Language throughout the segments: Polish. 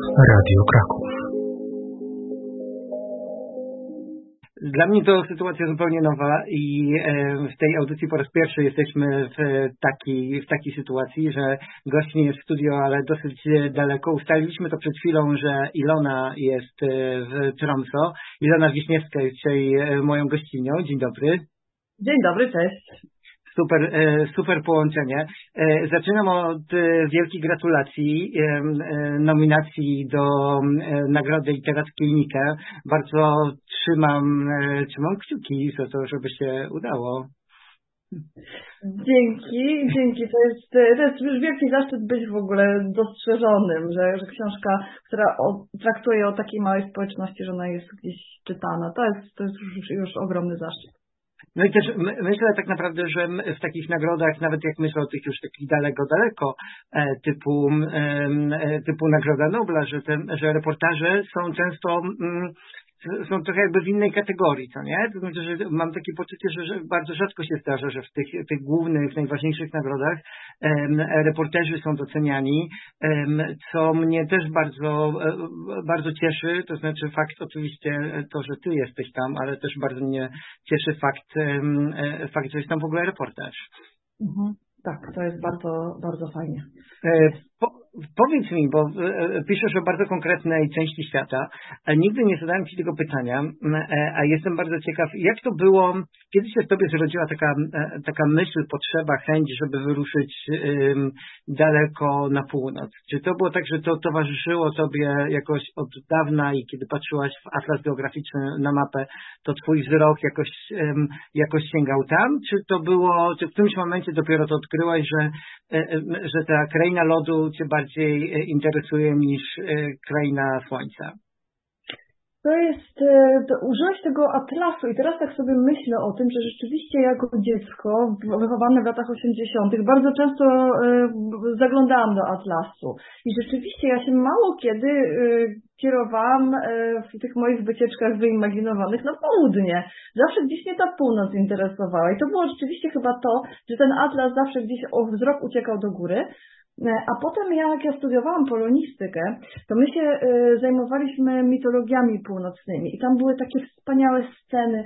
Radio Kraków. Dla mnie to sytuacja zupełnie nowa i w tej audycji po raz pierwszy jesteśmy w takiej sytuacji, że gość nie jest w studio, ale dosyć daleko. Ustaliliśmy to przed chwilą, że Ilona jest w Tromsø. Ilona Wiśniewska jest dzisiaj moją gościnią. Dzień dobry. Dzień dobry, cześć. Super połączenie. Zaczynam od wielkich gratulacji nominacji do Nagrody Literackiej Nike. Bardzo trzymam kciuki za to, żeby się udało. Dzięki. To jest już wielki zaszczyt być w ogóle dostrzeżonym, że książka, która traktuje o takiej małej społeczności, że ona jest gdzieś czytana. To jest już ogromny zaszczyt. No i też myślę tak naprawdę, że w takich nagrodach, nawet jak myślę o tych już takich daleko, typu Nagroda Nobla, że reportaże są często są trochę jakby w innej kategorii, co nie? To znaczy, że mam takie poczucie, że bardzo rzadko się zdarza, że w tych głównych, najważniejszych nagrodach reporterzy są doceniani, co mnie też bardzo cieszy, to znaczy fakt oczywiście to, że ty jesteś tam, ale też bardzo mnie cieszy fakt, że jest tam w ogóle reportaż. Mhm. Tak, to jest bardzo, bardzo fajnie. Powiedz mi, bo piszesz o bardzo konkretnej części świata, a nigdy nie zadałem ci tego pytania, a jestem bardzo ciekaw, jak to było, kiedy się w tobie zrodziła taka myśl, potrzeba, chęć, żeby wyruszyć daleko na północ? Czy to było tak, że to towarzyszyło tobie jakoś od dawna i kiedy patrzyłaś w atlas geograficzny na mapę, to twój wzrok jakoś sięgał tam? Czy w którymś momencie dopiero to odkryłaś, że ta kraina lodu cię bardziej interesuje niż kraina słońca? Użyłeś tego atlasu i teraz tak sobie myślę o tym, że rzeczywiście jako dziecko wychowane w latach 80. bardzo często zaglądałam do atlasu i rzeczywiście ja się mało kiedy kierowałam w tych moich wycieczkach wyimaginowanych na południe. Zawsze gdzieś mnie ta północ interesowała i to było rzeczywiście chyba to, że ten atlas zawsze gdzieś wzrok uciekał do góry. A potem jak ja studiowałam polonistykę, to my się zajmowaliśmy mitologiami północnymi i tam były takie wspaniałe sceny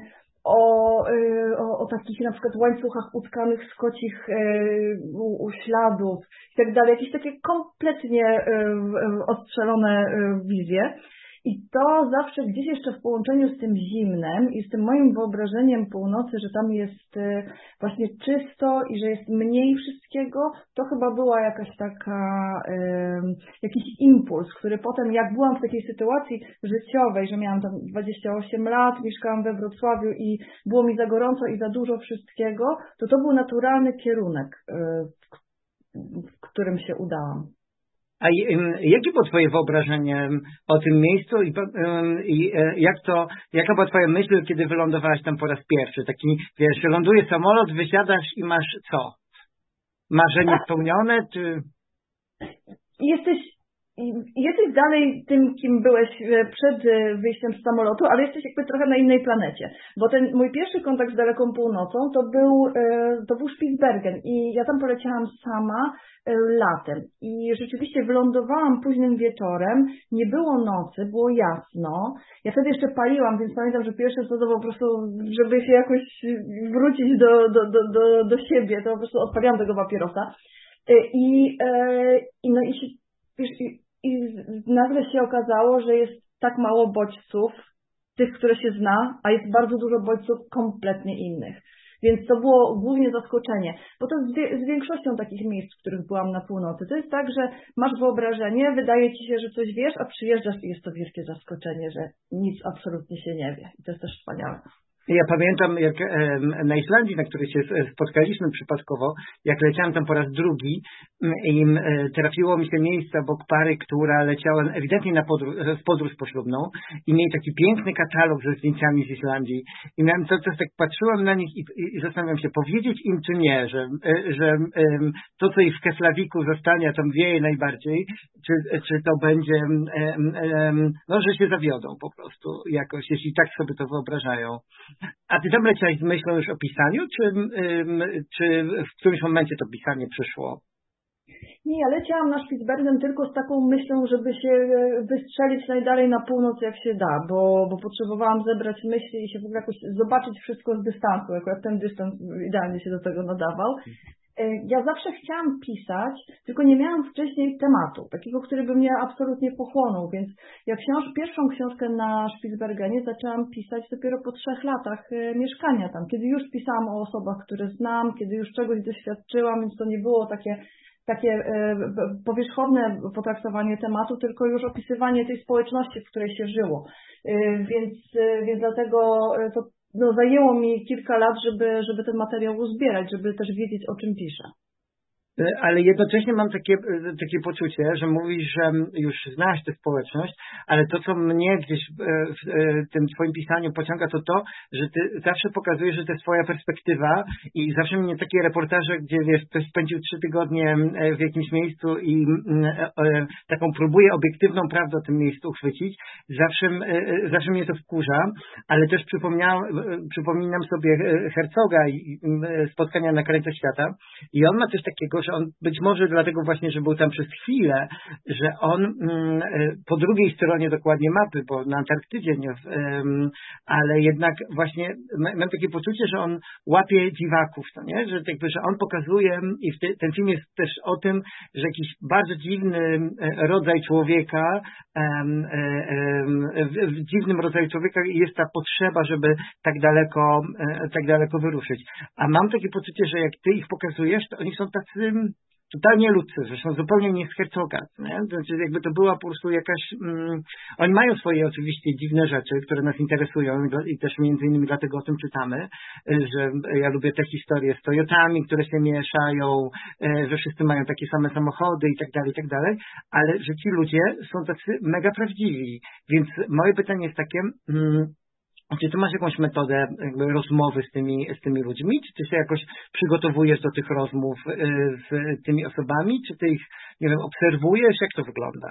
o takich na przykład łańcuchach utkanych z kocich śladów i tak dalej, jakieś takie kompletnie ostrzelone wizje. I to zawsze gdzieś jeszcze w połączeniu z tym zimnem i z tym moim wyobrażeniem północy, że tam jest właśnie czysto i że jest mniej wszystkiego, to chyba była jakiś impuls, który potem, jak byłam w takiej sytuacji życiowej, że miałam tam 28 lat, mieszkałam we Wrocławiu i było mi za gorąco i za dużo wszystkiego, to był naturalny kierunek, w którym się udałam. A jakie było twoje wyobrażenie o tym miejscu i jaka była twoja myśl, kiedy wylądowałaś tam po raz pierwszy? Taki, wiesz, ląduje samolot, wysiadasz i masz co? Marzenie spełnione, czy... Jesteś dalej tym, kim byłeś przed wyjściem z samolotu, ale jesteś jakby trochę na innej planecie. Bo ten mój pierwszy kontakt z daleką północą to był Spitsbergen i ja tam poleciałam sama latem. I rzeczywiście wylądowałam późnym wieczorem, nie było nocy, było jasno. Ja wtedy jeszcze paliłam, więc pamiętam, że pierwsze co to po prostu, żeby się jakoś wrócić do siebie, to po prostu odpaliłam tego papierosa. I nagle się okazało, że jest tak mało bodźców, tych, które się zna, a jest bardzo dużo bodźców kompletnie innych. Więc to było głównie zaskoczenie. Bo to z większością takich miejsc, w których byłam na północy. To jest tak, że masz wyobrażenie, wydaje ci się, że coś wiesz, a przyjeżdżasz i jest to wielkie zaskoczenie, że nic absolutnie się nie wie. I to jest też wspaniałe. Ja pamiętam, jak na Islandii, na której się spotkaliśmy przypadkowo, jak leciałem tam po raz drugi i trafiło mi się miejsce obok pary, która leciała ewidentnie w podróż poślubną i mieli taki piękny katalog ze zdjęciami z Islandii i miałem tak patrzyłam na nich i zastanawiam się, powiedzieć im czy nie, że to, co ich w Keflaviku zostanie, tam wieje najbardziej, czy to będzie, że się zawiodą po prostu jakoś, jeśli tak sobie to wyobrażają. A ty tam leciałeś z myślą już o pisaniu, czy w którymś momencie to pisanie przyszło? Nie, ja leciałam na Spitsbergen tylko z taką myślą, żeby się wystrzelić najdalej na północ jak się da, bo potrzebowałam zebrać myśli i się w ogóle jakoś zobaczyć wszystko z dystansu, akurat ten dystans idealnie się do tego nadawał. Ja zawsze chciałam pisać, tylko nie miałam wcześniej tematu, takiego, który by mnie absolutnie pochłonął, więc ja pierwszą książkę na Spitsbergenie zaczęłam pisać dopiero po 3 latach mieszkania tam, kiedy już pisałam o osobach, które znam, kiedy już czegoś doświadczyłam, więc to nie było takie powierzchowne potraktowanie tematu, tylko już opisywanie tej społeczności, w której się żyło. Więc dlatego to zajęło mi kilka lat, żeby ten materiał uzbierać, żeby też wiedzieć, o czym piszę. Ale jednocześnie mam takie poczucie, że mówisz, że już znasz tę społeczność, ale to, co mnie gdzieś w tym twoim pisaniu pociąga, to, że ty zawsze pokazujesz, że to jest twoja perspektywa i zawsze mnie takie reportaże, gdzie wiesz, ktoś spędził 3 tygodnie w jakimś miejscu i taką próbuje obiektywną prawdę o tym miejscu uchwycić, zawsze mnie to wkurza, ale też przypominam sobie Herzoga i spotkania na krańcu świata i on ma coś takiego, że on być może dlatego właśnie, że był tam przez chwilę, że on po drugiej stronie dokładnie mapy, bo na Antarktydzie nie, ale jednak właśnie mam takie poczucie, że on łapie dziwaków, to nie? Że on pokazuje i ten film jest też o tym, że jakiś bardzo dziwny rodzaj człowieka, w dziwnym rodzaju człowieka jest ta potrzeba, żeby tak daleko wyruszyć. A mam takie poczucie, że jak ty ich pokazujesz, to oni są tacy totalnie ludzcy, że są zupełnie nie z Herzoga. Znaczy jakby to była po prostu jakaś... Oni mają swoje oczywiście dziwne rzeczy, które nas interesują i też między innymi dlatego o tym czytamy, że ja lubię te historie z Toyotami, które się mieszają, że wszyscy mają takie same samochody i tak dalej, ale że ci ludzie są tacy mega prawdziwi. Więc moje pytanie jest takie... Czy ty masz jakąś metodę jakby rozmowy z tymi ludźmi? Czy ty się jakoś przygotowujesz do tych rozmów z tymi osobami? Czy ty ich, nie wiem, obserwujesz? Jak to wygląda?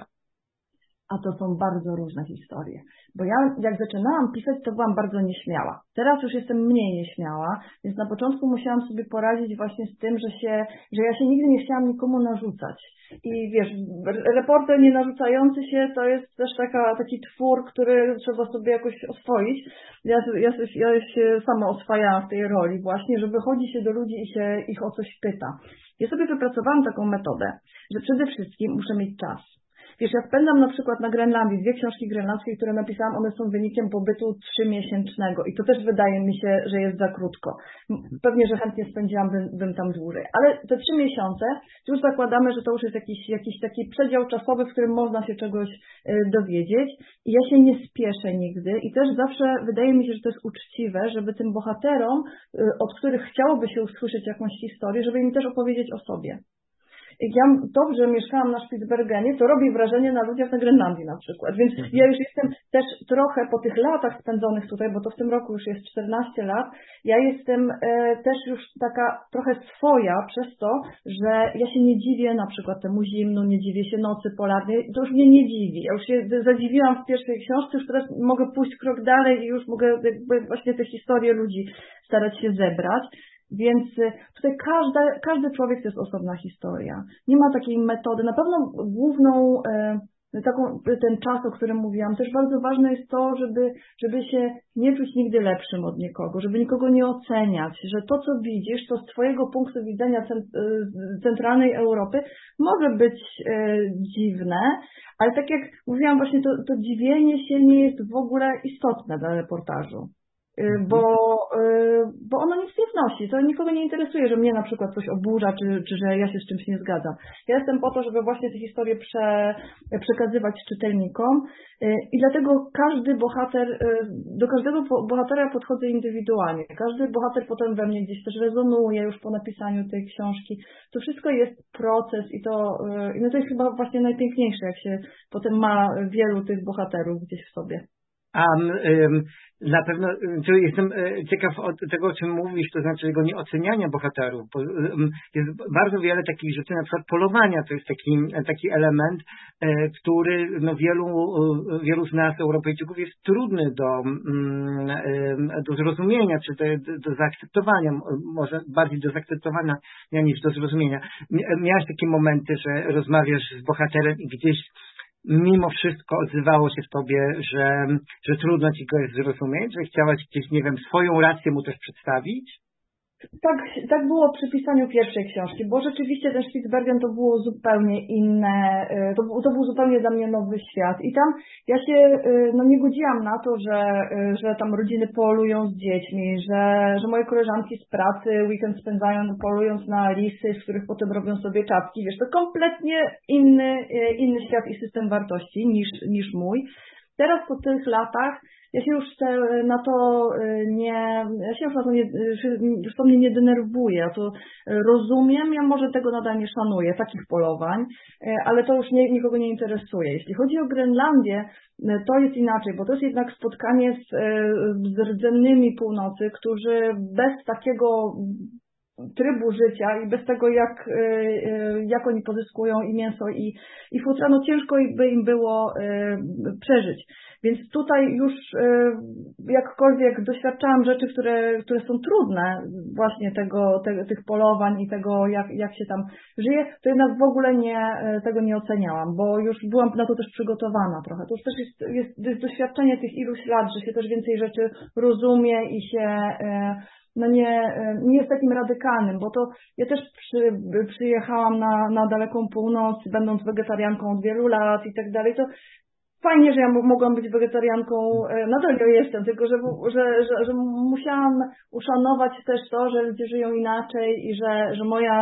A to są bardzo różne historie. Bo ja jak zaczynałam pisać, to byłam bardzo nieśmiała. Teraz już jestem mniej nieśmiała, więc na początku musiałam sobie poradzić właśnie z tym, że ja się nigdy nie chciałam nikomu narzucać. I wiesz, reporter nie narzucający się to jest też taki twór, który trzeba sobie jakoś oswoić. Ja się sama oswajałam w tej roli właśnie, że wychodzi się do ludzi i się ich o coś pyta. Ja sobie wypracowałam taką metodę, że przede wszystkim muszę mieć czas. Wiesz, ja spędzam na przykład na Grenlandii 2 książki grenlandzkie, które napisałam, one są wynikiem pobytu 3-miesięcznego i to też wydaje mi się, że jest za krótko. Pewnie, że chętnie spędziłabym tam dłużej, ale te 3 miesiące już zakładamy, że to już jest jakiś taki przedział czasowy, w którym można się czegoś dowiedzieć i ja się nie spieszę nigdy i też zawsze wydaje mi się, że to jest uczciwe, żeby tym bohaterom, od których chciałoby się usłyszeć jakąś historię, żeby im też opowiedzieć o sobie. Ja dobrze mieszkałam na Spitsbergenie, to robi wrażenie na ludziach na Grenlandii na przykład, więc ja już jestem też trochę po tych latach spędzonych tutaj, bo to w tym roku już jest 14 lat, ja jestem też już taka trochę swoja przez to, że ja się nie dziwię na przykład temu zimnu, nie dziwię się nocy polarnej, to już mnie nie dziwi, ja już się zadziwiłam w pierwszej książce, już teraz mogę pójść krok dalej i już mogę jakby właśnie te historie ludzi starać się zebrać. Więc tutaj każdy człowiek to jest osobna historia. Nie ma takiej metody. Na pewno główną, ten czas, o którym mówiłam, też bardzo ważne jest to, żeby się nie czuć nigdy lepszym od nikogo, żeby nikogo nie oceniać, że to, co widzisz, to z twojego punktu widzenia centralnej Europy może być dziwne, ale tak jak mówiłam właśnie, to dziwienie się nie jest w ogóle istotne dla reportażu. Bo ono nic nie wnosi, to nikogo nie interesuje, że mnie na przykład coś oburza, czy że ja się z czymś nie zgadzam. Ja jestem po to, żeby właśnie te historie przekazywać czytelnikom i dlatego do każdego bohatera podchodzę indywidualnie. Każdy bohater potem we mnie gdzieś też rezonuje już po napisaniu tej książki. To wszystko jest proces i to jest chyba właśnie najpiękniejsze, jak się potem ma wielu tych bohaterów gdzieś w sobie. A na pewno jestem ciekaw od tego, o czym mówisz, to znaczy jego nieoceniania bohaterów, bo jest bardzo wiele takich rzeczy, na przykład polowania, to jest taki element, który wielu z nas, Europejczyków, jest trudny do zrozumienia, czy do zaakceptowania, może bardziej do zaakceptowania niż do zrozumienia. Miałeś takie momenty, że rozmawiasz z bohaterem i gdzieś mimo wszystko odzywało się w tobie, że trudno ci go jest zrozumieć, że chciałaś gdzieś, nie wiem, swoją rację mu też przedstawić? Tak było przy pisaniu pierwszej książki, bo rzeczywiście ten Spitsbergen to było zupełnie inne, to był zupełnie dla mnie nowy świat i tam ja się nie godziłam na to, że tam rodziny polują z dziećmi, że moje koleżanki z pracy weekend spędzają polując na lisy, z których potem robią sobie czapki, wiesz, to kompletnie inny świat i system wartości niż mój. Teraz po tych latach ja się już na to już to mnie nie denerwuje, ja to rozumiem, ja może tego nadal nie szanuję, takich polowań, ale to już nikogo nie interesuje. Jeśli chodzi o Grenlandię, to jest inaczej, bo to jest jednak spotkanie z rdzennymi północy, którzy bez takiego trybu życia i bez tego, jak oni pozyskują i mięso i futra, ciężko by im było przeżyć. Więc tutaj już jakkolwiek doświadczałam rzeczy, które są trudne, właśnie tych polowań i tego, jak się tam żyje, to jednak w ogóle tego nie oceniałam, bo już byłam na to też przygotowana trochę. To już też jest doświadczenie tych iluś lat, że się też więcej rzeczy rozumie i się nie jest takim radykalnym, bo to ja też przyjechałam na daleką północ, będąc wegetarianką od wielu lat i tak dalej, to fajnie, że ja mogłam być wegetarianką, nadal nie jestem, tylko że musiałam uszanować też to, że ludzie żyją inaczej i że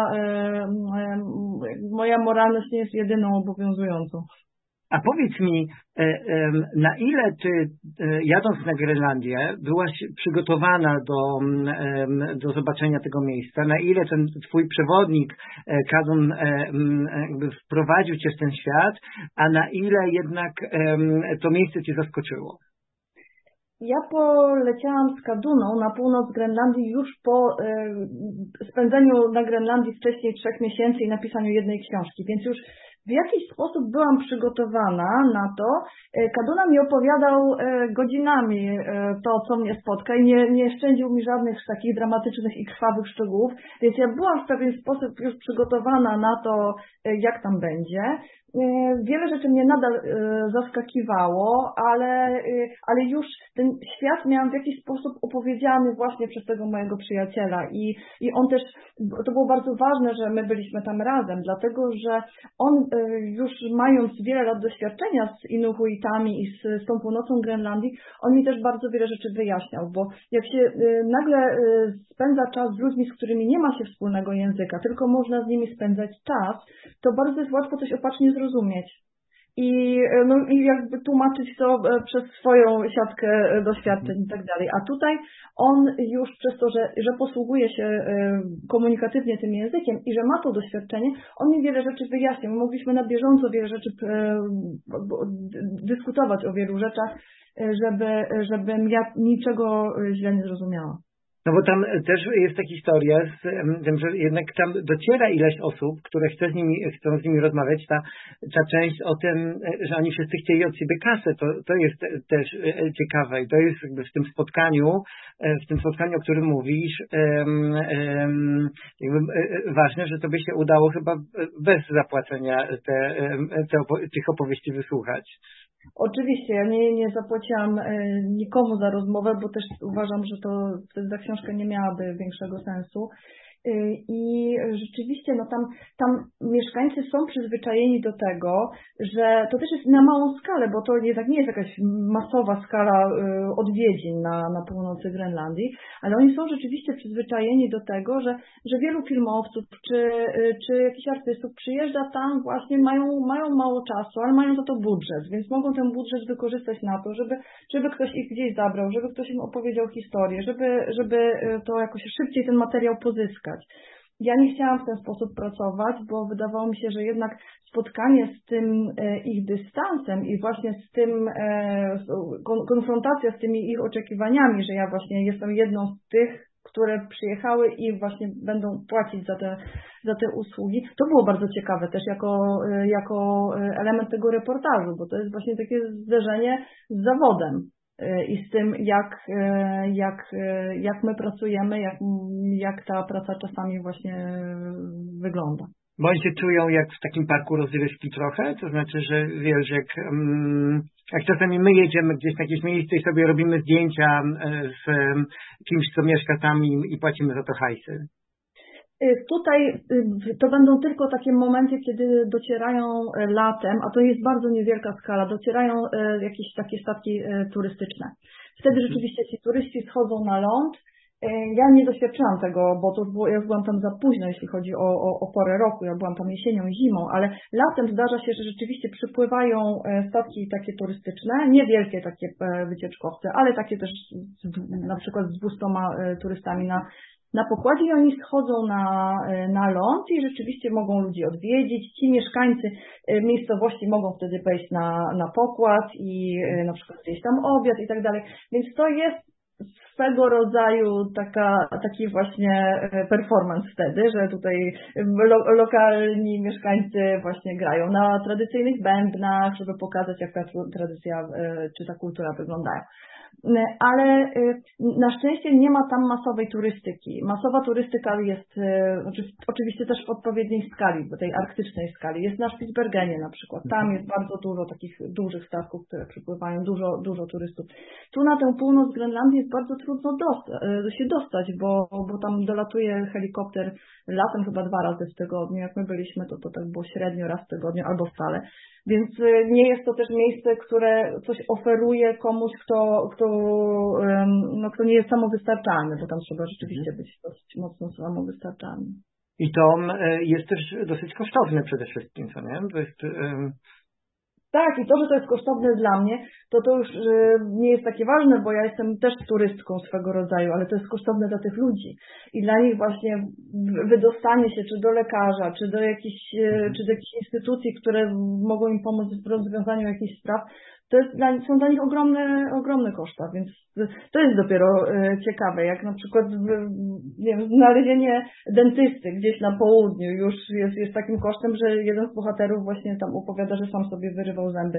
moja moralność nie jest jedyną obowiązującą. A powiedz mi, na ile ty, jadąc na Grenlandię, byłaś przygotowana do zobaczenia tego miejsca? Na ile ten twój przewodnik, Kadun, wprowadził cię w ten świat, a na ile jednak to miejsce cię zaskoczyło? Ja poleciałam z Kaduną na północ Grenlandii już po spędzeniu na Grenlandii wcześniej 3 miesięcy i napisaniu jednej książki, więc już w jakiś sposób byłam przygotowana na to. Kaduna mi opowiadał godzinami to, co mnie spotka i nie szczędził mi żadnych takich dramatycznych i krwawych szczegółów, więc ja byłam w pewien sposób już przygotowana na to, jak tam będzie. Wiele rzeczy mnie nadal zaskakiwało, ale już ten świat miałam w jakiś sposób opowiedziany właśnie przez tego mojego przyjaciela i on też, to było bardzo ważne, że my byliśmy tam razem, dlatego że on już mając wiele lat doświadczenia z Inuhuitami i z tą północą Grenlandii, on mi też bardzo wiele rzeczy wyjaśniał, bo jak się nagle spędza czas z ludźmi, z którymi nie ma się wspólnego języka, tylko można z nimi spędzać czas, to bardzo jest łatwo coś opacznie zrozumieć. I jakby tłumaczyć to przez swoją siatkę doświadczeń i tak dalej. A tutaj on już przez to, że posługuje się komunikatywnie tym językiem i że ma to doświadczenie, on mi wiele rzeczy wyjaśnił. My mogliśmy na bieżąco wiele rzeczy dyskutować o wielu rzeczach, żebym ja niczego źle nie zrozumiała. No bo tam też jest ta historia z tym, że jednak tam dociera ileś osób, które chcą z nimi rozmawiać. Ta część o tym, że oni wszyscy chcieli od siebie kasę, to jest też ciekawe i to jest jakby w tym spotkaniu, o którym mówisz, ważne, że tobie się udało chyba bez zapłacenia tych opowieści wysłuchać. Oczywiście, ja nie zapłaciłam nikomu za rozmowę, bo też uważam, że ta książka nie miałaby większego sensu. I rzeczywiście tam mieszkańcy są przyzwyczajeni do tego, że to też jest na małą skalę, bo to jednak nie jest jakaś masowa skala odwiedzin na północy Grenlandii, ale oni są rzeczywiście przyzwyczajeni do tego, że wielu filmowców czy jakichś artystów przyjeżdża tam właśnie, mają mało czasu, ale mają za to budżet, więc mogą ten budżet wykorzystać na to, żeby ktoś ich gdzieś zabrał, żeby ktoś im opowiedział historię, żeby to jakoś szybciej ten materiał pozyskać. Ja nie chciałam w ten sposób pracować, bo wydawało mi się, że jednak spotkanie z tym ich dystansem i właśnie z tym konfrontacja z tymi ich oczekiwaniami, że ja właśnie jestem jedną z tych, które przyjechały i właśnie będą płacić za te usługi. To było bardzo ciekawe też jako element tego reportażu, bo to jest właśnie takie zderzenie z zawodem i z tym, jak my pracujemy, jak ta praca czasami właśnie wygląda. Bo oni się czują jak w takim parku rozrywki trochę, to znaczy, że wiesz, jak czasami my jedziemy gdzieś na jakieś miejsce i sobie robimy zdjęcia z kimś, kto mieszka tam i płacimy za to hajsy. Tutaj to będą tylko takie momenty, kiedy docierają latem, a to jest bardzo niewielka skala, docierają jakieś takie statki turystyczne. Wtedy rzeczywiście ci turyści schodzą na ląd. Ja nie doświadczyłam tego, bo ja byłam tam za późno, jeśli chodzi o porę roku. Ja byłam tam jesienią i zimą, ale latem zdarza się, że rzeczywiście przypływają statki takie turystyczne, niewielkie takie wycieczkowce, ale takie też na przykład z 200 turystami na pokładzie i oni schodzą na ląd i rzeczywiście mogą ludzi odwiedzić. Ci mieszkańcy miejscowości mogą wtedy wejść na pokład i na przykład zjeść tam obiad i tak dalej. Więc to jest swego rodzaju taki właśnie performance wtedy, że tutaj lokalni mieszkańcy właśnie grają na tradycyjnych bębnach, żeby pokazać, jak ta tradycja czy ta kultura wyglądają. Ale na szczęście nie ma tam masowej turystyki. Masowa turystyka jest oczywiście też w odpowiedniej skali, w tej arktycznej skali. Jest na Spitsbergenie na przykład. Tam jest bardzo dużo takich dużych statków, które przypływają, dużo turystów. Tu na tę północ Grenlandii jest bardzo trudno się dostać, bo tam dolatuje helikopter latem chyba 2 razy w tygodniu. Jak my byliśmy, to tak było średnio raz w tygodniu albo wcale. Więc nie jest to też miejsce, które coś oferuje komuś, kto nie jest samowystarczalny, bo tam trzeba rzeczywiście być dosyć mocno samowystarczalny. I to jest też dosyć kosztowne przede wszystkim, co nie? To jest... Tak, i to, że to jest kosztowne dla mnie, to już nie jest takie ważne, bo ja jestem też turystką swego rodzaju, ale to jest kosztowne dla tych ludzi. I dla nich właśnie wydostanie się czy do lekarza, czy do jakichś instytucji, które mogą im pomóc w rozwiązaniu jakichś spraw, są dla nich ogromne koszta, więc to jest dopiero ciekawe, jak na przykład znalezienie dentysty gdzieś na południu już jest takim kosztem, że jeden z bohaterów właśnie tam opowiada, że sam sobie wyrywał zęby.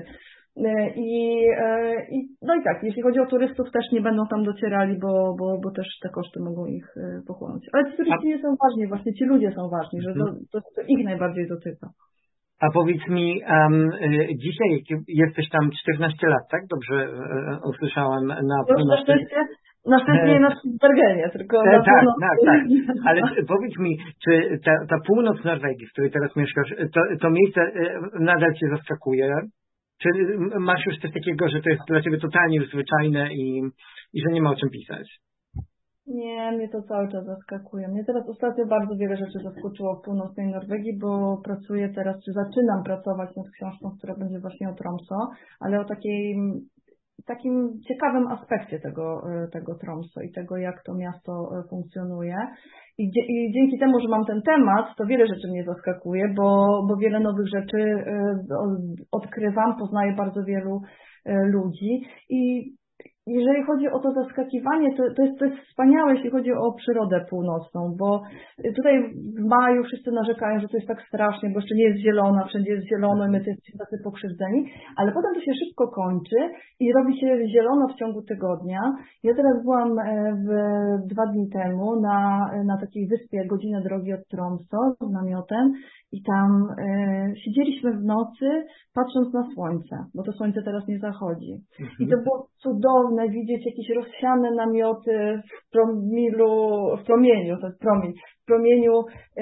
No i tak, jeśli chodzi o turystów, też nie będą tam docierali, bo też te koszty mogą ich pochłonąć. Ale ci turyści nie są ważni, właśnie ci ludzie są ważni, że to ich najbardziej dotyka. A powiedz mi, dzisiaj jesteś tam 14 lat, tak? Dobrze usłyszałam na Na szczęście nie na Spitsbergenie, tylko na północ. Tak. Ale powiedz mi, czy ta północ Norwegii, w której teraz mieszkasz, to miejsce nadal cię zaskakuje? Czy masz już coś takiego, że to jest dla ciebie totalnie już zwyczajne i że nie ma o czym pisać? Nie, mnie to cały czas zaskakuje. Mnie teraz ostatnio bardzo wiele rzeczy zaskoczyło w północnej Norwegii, bo pracuję teraz, czy zaczynam pracować nad książką, która będzie właśnie o Tromsø, ale o takim ciekawym aspekcie tego Tromsø i tego, jak to miasto funkcjonuje. I dzięki temu, że mam ten temat, to wiele rzeczy mnie zaskakuje, bo wiele nowych rzeczy odkrywam, poznaję bardzo wielu ludzi i jeżeli chodzi o to zaskakiwanie, to jest wspaniałe, jeśli chodzi o przyrodę północną, bo tutaj w maju wszyscy narzekają, że to jest tak strasznie, bo jeszcze nie jest zielono, wszędzie jest zielono i my jesteśmy tacy pokrzywdzeni, ale potem to się szybko kończy i robi się zielono w ciągu tygodnia. Ja teraz byłam 2 dni temu na takiej wyspie godzinę drogi od Tromsø z namiotem i tam siedzieliśmy w nocy, patrząc na słońce, bo to słońce teraz nie zachodzi. I to było cudowne widzieć jakieś rozsiane namioty w promieniu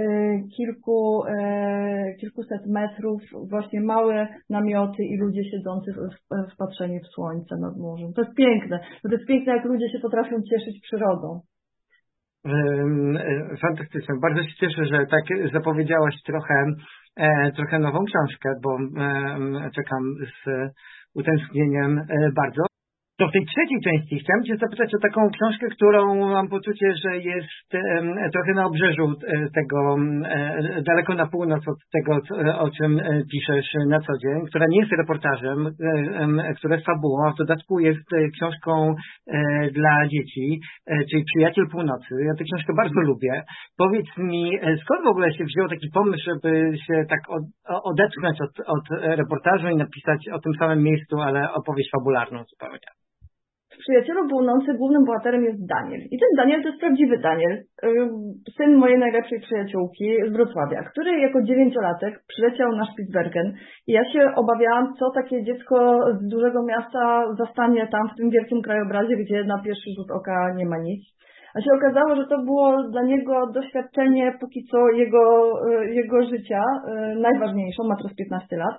kilkuset metrów, właśnie małe namioty i ludzie siedzący wpatrzeni w słońce nad morzem. To jest piękne. To jest piękne, jak ludzie się potrafią cieszyć przyrodą. Fantastyczne. Bardzo się cieszę, że tak zapowiedziałaś trochę nową książkę, bo czekam z utęsknieniem bardzo. To w tej trzeciej części chciałem Cię zapytać o taką książkę, którą mam poczucie, że jest trochę na obrzeżu tego, daleko na północ od tego, o czym piszesz na co dzień, która nie jest reportażem, która jest fabułą, a w dodatku jest książką dla dzieci, czyli Przyjaciel Północy. Ja tę książkę bardzo lubię. Powiedz mi, skąd w ogóle się wziął taki pomysł, żeby się tak odetchnąć od reportażu i napisać o tym samym miejscu, ale opowieść fabularną zupełnie? W Przyjacielu Północy głównym bohaterem jest Daniel. I ten Daniel to jest prawdziwy Daniel, syn mojej najlepszej przyjaciółki z Wrocławia, który jako 9-latek przyleciał na Spitsbergen i ja się obawiałam, co takie dziecko z dużego miasta zastanie tam w tym wielkim krajobrazie, gdzie na pierwszy rzut oka nie ma nic. A się okazało, że to było dla niego doświadczenie póki co jego życia, najważniejsze, ma teraz 15 lat.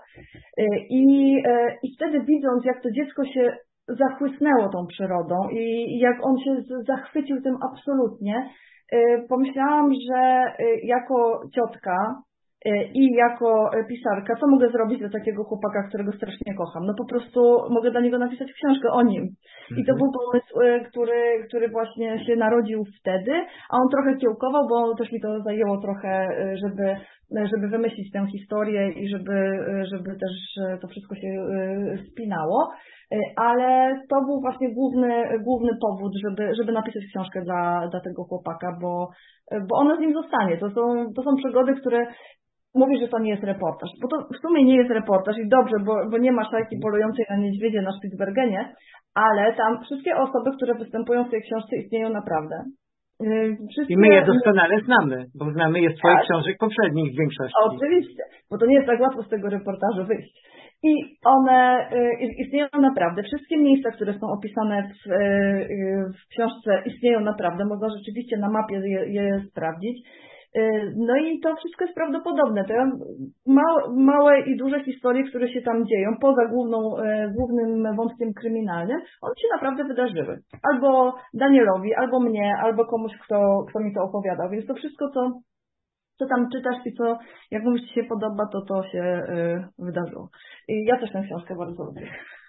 I wtedy widząc, jak to dziecko się zachłysnęło tą przyrodą i jak on się zachwycił tym absolutnie, pomyślałam, że jako ciotka i jako pisarka, co mogę zrobić dla takiego chłopaka, którego strasznie kocham? No po prostu mogę dla niego napisać książkę o nim. I to był pomysł, który właśnie się narodził wtedy, a on trochę kiełkował, bo też mi to zajęło trochę, żeby wymyślić tę historię i żeby też to wszystko się spinało. Ale to był właśnie główny powód, żeby napisać książkę dla tego chłopaka, bo ona z nim zostanie. To są przygody, które mówisz, że to nie jest reportaż, bo to w sumie nie jest reportaż i dobrze, bo nie ma szajki polującej na niedźwiedzie na Spitsbergenie, ale tam wszystkie osoby, które występują w tej książce, istnieją naprawdę. I my je doskonale znamy, bo znamy je z Twoich książek poprzednich w większości. Oczywiście, bo to nie jest tak łatwo z tego reportażu wyjść. I one istnieją naprawdę. Wszystkie miejsca, które są opisane w książce, istnieją naprawdę. Można rzeczywiście na mapie je sprawdzić. No i to wszystko jest prawdopodobne. Te małe i duże historie, które się tam dzieją, poza głównym wątkiem kryminalnym, one się naprawdę wydarzyły. Albo Danielowi, albo mnie, albo komuś, kto mi to opowiadał. Więc to wszystko, co tam czytasz i co, jak komuś ci się podoba, to się wydarzyło. I ja też tę książkę bardzo lubię.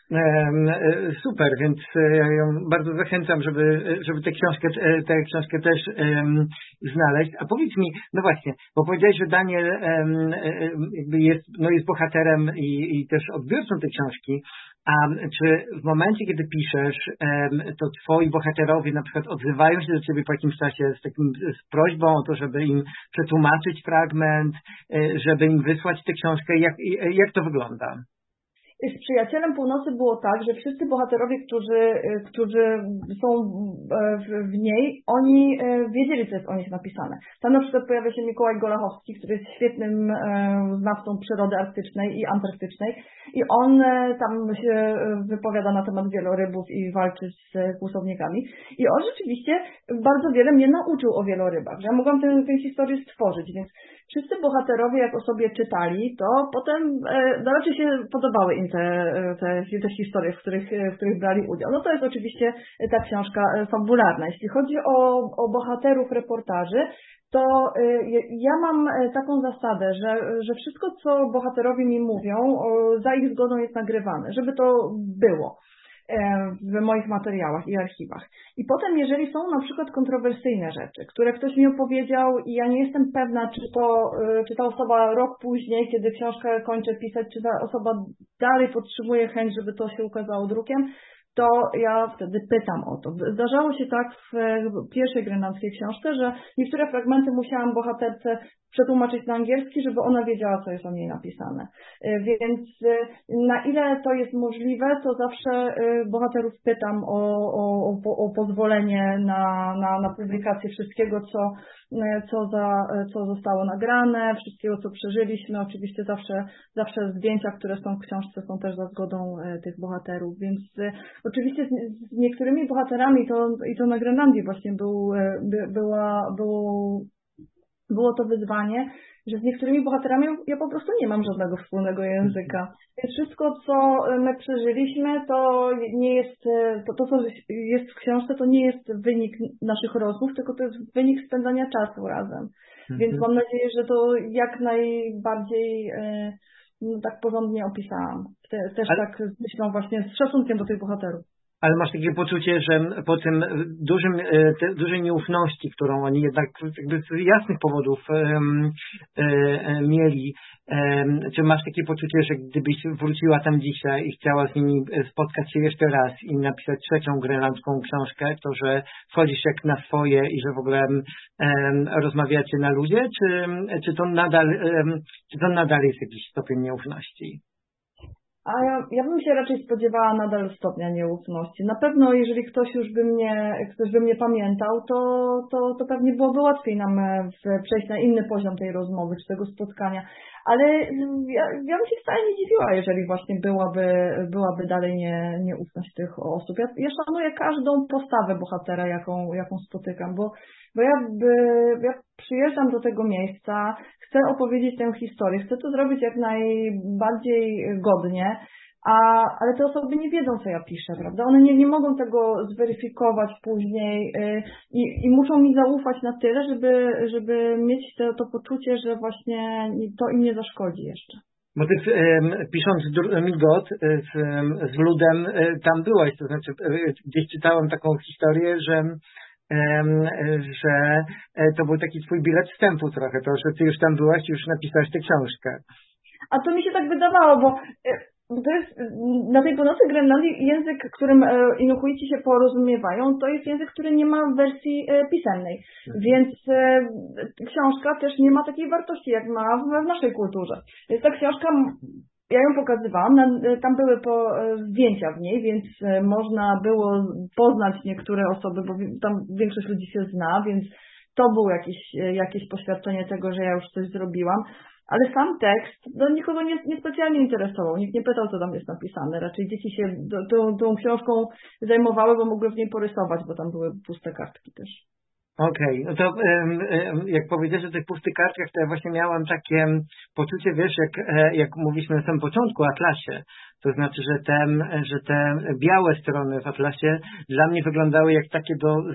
Super, więc ja ją bardzo zachęcam, żeby tę książkę też znaleźć. A powiedz mi, no właśnie, bo powiedziałeś, że Daniel jakby jest bohaterem i też odbiorcą tej książki. A czy w momencie, kiedy piszesz, to twoi bohaterowie na przykład odzywają się do ciebie po jakimś czasie z prośbą o to, żeby im przetłumaczyć fragment, żeby im wysłać tę książkę? Jak to wygląda? Z Przyjacielem Północy było tak, że wszyscy bohaterowie, którzy są w niej, oni wiedzieli, co jest o nich napisane. Tam na przykład pojawia się Mikołaj Golachowski, który jest świetnym znawcą przyrody arktycznej i antarktycznej i on tam się wypowiada na temat wielorybów i walczy z kłusownikami. I on rzeczywiście bardzo wiele mnie nauczył o wielorybach, że ja mogłam tę historię stworzyć, więc wszyscy bohaterowie, jak o sobie czytali, to potem raczej się podobały im te historie, w których brali udział. No to jest oczywiście ta książka fabularna. Jeśli chodzi o bohaterów reportaży, to ja mam taką zasadę, że wszystko, co bohaterowie mi mówią, za ich zgodą jest nagrywane, żeby to było w moich materiałach i archiwach. I potem, jeżeli są na przykład kontrowersyjne rzeczy, które ktoś mi opowiedział i ja nie jestem pewna, czy ta osoba rok później, kiedy książkę kończę pisać, czy ta osoba dalej podtrzymuje chęć, żeby to się ukazało drukiem, to ja wtedy pytam o to. Zdarzało się tak w pierwszej grenlandzkiej książce, że niektóre fragmenty musiałam bohaterce przetłumaczyć na angielski, żeby ona wiedziała, co jest o niej napisane. Więc na ile to jest możliwe, to zawsze bohaterów pytam o pozwolenie na publikację wszystkiego, co zostało nagrane, wszystkiego, co przeżyliśmy. Oczywiście zawsze zdjęcia, które są w książce, są też za zgodą tych bohaterów. Więc oczywiście z niektórymi bohaterami, to na Grenlandii właśnie było to wyzwanie, że z niektórymi bohaterami ja po prostu nie mam żadnego wspólnego języka. Więc wszystko, co my przeżyliśmy, to nie jest, to co jest w książce, to nie jest wynik naszych rozmów, tylko to jest wynik spędzania czasu razem. Więc mam nadzieję, że to jak najbardziej tak porządnie opisałam. Też tak z myślą właśnie, z szacunkiem do tych bohaterów. Ale masz takie poczucie, że po tym dużej nieufności, którą oni jednak jakby z jasnych powodów mieli, czy masz takie poczucie, że gdybyś wróciła tam dzisiaj i chciała z nimi spotkać się jeszcze raz i napisać trzecią grenlandzką książkę, to że wchodzisz jak na swoje i że w ogóle rozmawiacie na luzie, czy to nadal jest jakiś stopień nieufności? A ja bym się raczej spodziewała nadal stopnia nieufności. Na pewno, jeżeli ktoś by mnie pamiętał, to pewnie byłoby łatwiej nam przejść na inny poziom tej rozmowy czy tego spotkania. Ale ja bym się wcale nie dziwiła, jeżeli właśnie byłaby dalej nieufność tych osób. Ja szanuję każdą postawę bohatera, jaką spotykam, bo ja przyjeżdżam do tego miejsca, chcę opowiedzieć tę historię, chcę to zrobić jak najbardziej godnie, ale te osoby nie wiedzą, co ja piszę, prawda? One nie mogą tego zweryfikować później i muszą mi zaufać na tyle, żeby mieć to poczucie, że właśnie to im nie zaszkodzi jeszcze. Bo ty pisząc Migot z Ludem, tam byłaś, to znaczy gdzieś czytałem taką historię, że to był taki twój bilet wstępu trochę, to, że ty już tam byłaś i już napisałaś tę książkę. A to mi się tak wydawało, bo to jest na tej północy Grenlandii język, którym Inuhuici się porozumiewają, to jest język, który nie ma wersji pisemnej, więc książka też nie ma takiej wartości, jak ma w naszej kulturze. Więc ta książka, ja ją pokazywałam, tam były zdjęcia w niej, więc można było poznać niektóre osoby, bo tam większość ludzi się zna, więc to było jakieś poświadczenie tego, że ja już coś zrobiłam. Ale sam tekst nikogo niespecjalnie interesował. Nikt nie pytał, co tam jest napisane. Raczej dzieci się tą książką zajmowały, bo mogły w niej porysować, bo tam były puste kartki też. Okej, no to jak powiedziałeś o tych pustych kartkach, to ja właśnie miałam takie poczucie, wiesz, jak mówiliśmy na samym początku o Atlasie, to znaczy, że te białe strony w Atlasie dla mnie wyglądały jak takie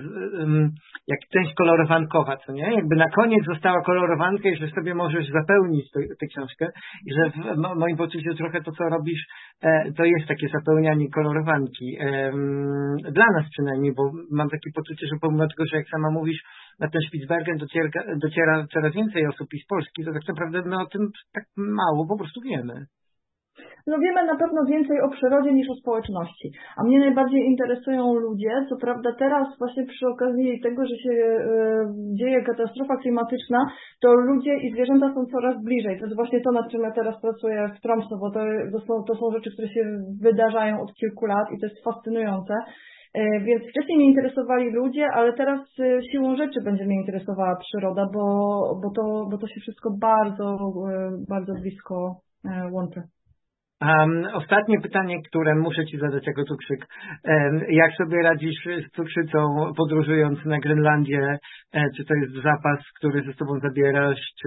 jak część kolorowankowa, co nie? Jakby na koniec została kolorowanka i że sobie możesz zapełnić tę książkę i że w moim poczuciu trochę to, co robisz, to jest takie zapełnianie kolorowanki. Dla nas przynajmniej, bo mam takie poczucie, że pomimo tego, że jak sama mówisz, na ten Spitsbergen dociera coraz więcej osób i z Polski, to tak naprawdę my o tym tak mało po prostu wiemy. No wiemy na pewno więcej o przyrodzie niż o społeczności, a mnie najbardziej interesują ludzie. Co prawda teraz właśnie przy okazji tego, że się dzieje katastrofa klimatyczna, to ludzie i zwierzęta są coraz bliżej. To jest właśnie to, nad czym ja teraz pracuję w Tromsø, bo to są rzeczy, które się wydarzają od kilku lat i to jest fascynujące. Więc wcześniej mnie interesowali ludzie, ale teraz siłą rzeczy będzie mnie interesowała przyroda, bo to się wszystko bardzo, bardzo blisko łączy. Ostatnie pytanie, które muszę Ci zadać jako cukrzyk. Jak sobie radzisz z cukrzycą podróżując na Grenlandię? Czy to jest zapas, który ze sobą zabierasz? Czy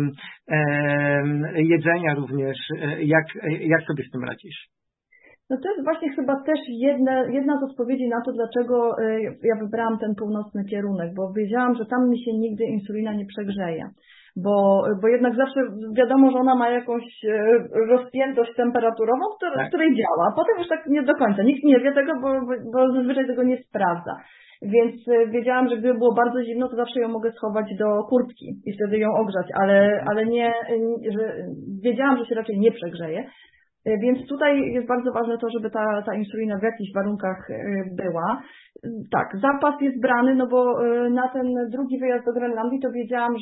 jedzenia również? Jak sobie z tym radzisz? No to jest właśnie chyba też jedna z odpowiedzi na to, dlaczego ja wybrałam ten północny kierunek, bo wiedziałam, że tam mi się nigdy insulina nie przegrzeje. Bo jednak zawsze wiadomo, że ona ma jakąś rozpiętość temperaturową, której działa. A potem już tak nie do końca. Nikt nie wie tego, bo zazwyczaj tego nie sprawdza. Więc wiedziałam, że gdyby było bardzo zimno, to zawsze ją mogę schować do kurtki i wtedy ją ogrzać, ale nie, że wiedziałam, że się raczej nie przegrzeje. Więc tutaj jest bardzo ważne to, żeby ta insulina w jakichś warunkach była. Tak, zapas jest brany, no bo na ten drugi wyjazd do Grenlandii to wiedziałam,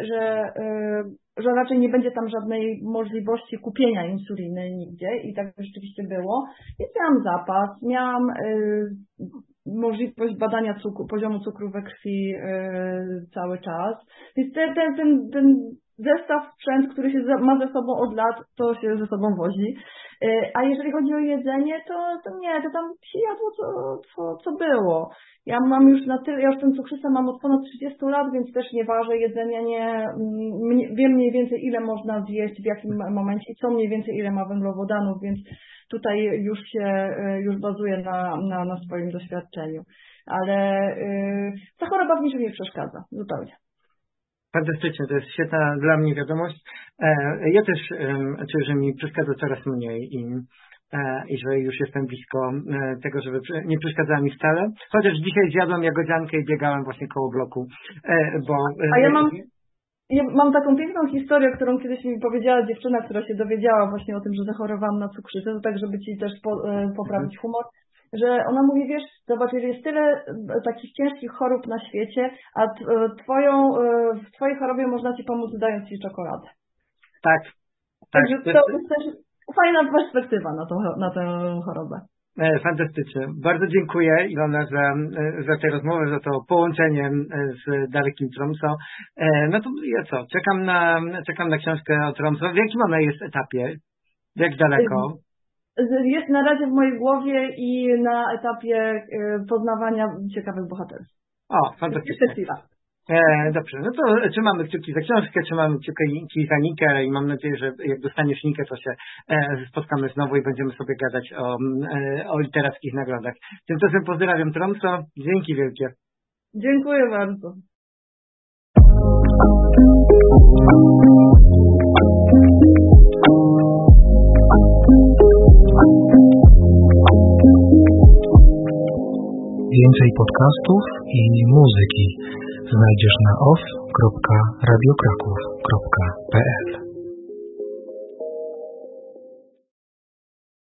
że raczej nie będzie tam żadnej możliwości kupienia insuliny nigdzie i tak rzeczywiście było. Więc miałam zapas, miałam możliwość badania poziomu cukru we krwi cały czas. Więc ten zestaw sprzęt, który się ma ze sobą od lat, to się ze sobą wozi. A jeżeli chodzi o jedzenie, to nie, to tam się jadło co było. Ja mam już ja już ten cukrzycę mam od ponad 30 lat, więc też nie ważę jedzenia, wiem mniej więcej ile można zjeść, w jakim momencie, co mniej więcej ile ma węglowodanów, więc tutaj już bazuję na swoim doświadczeniu. Ale ta choroba w niczym nie przeszkadza, zupełnie. Fantastycznie, to jest świetna dla mnie wiadomość. Ja też czuję, że mi przeszkadza coraz mniej i i że już jestem blisko tego, żeby nie przeszkadzała mi wcale. Chociaż dzisiaj zjadłem jagodziankę i biegałem właśnie koło bloku, bo... A ja mam taką piękną historię, którą kiedyś mi powiedziała dziewczyna, która się dowiedziała właśnie o tym, że zachorowałam na cukrzycę, tak żeby Ci też poprawić humor, że ona mówi, wiesz, zobacz, jest tyle takich ciężkich chorób na świecie, a w Twojej chorobie można Ci pomóc, dając Ci czekoladę. Tak. Także to jest też fajna perspektywa na tę chorobę. Fantastycznie. Bardzo dziękuję, Ilona, za tę rozmowę, za to połączenie z dalekim Tromsø. No to ja co? Czekam na książkę o Tromsø. W jakim ona jest etapie? Jak daleko? Jest na razie w mojej głowie i na etapie poznawania ciekawych bohaterów. O, fantastycznie. Dobrze, no to trzymamy kciuki za książkę, trzymamy kciuki za Nikę i mam nadzieję, że jak dostaniesz Nikę, to się spotkamy znowu i będziemy sobie gadać o literackich nagrodach. Tymczasem pozdrawiam Tromsø. Dzięki wielkie. Dziękuję bardzo. Więcej podcastów i muzyki znajdziesz na off.radiokraków.pl